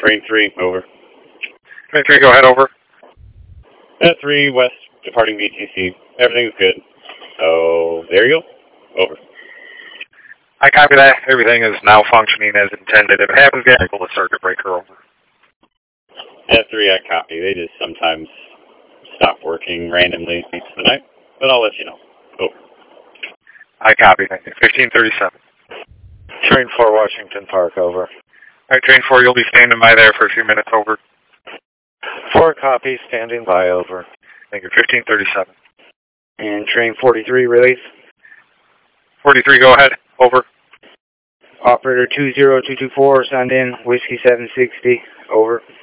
Train 3, over. Train 3, go ahead, over. At 3 West, departing BTC. Everything's good. So, there you go. Over. I copy that. Everything is now functioning as intended. If it happens again, pull the circuit breaker over. At 3, I copy. They just sometimes stop working randomly tonight, but I'll let you know. Over. I copy. 1537. Train 4, Washington Park, over. All right, Train 4, you'll be standing by there for a few minutes, over. 4 copy, standing by, over. Thank you. 1537. And Train 43, release. 43, go ahead, over. Operator 20224, send in, Whiskey 760, over.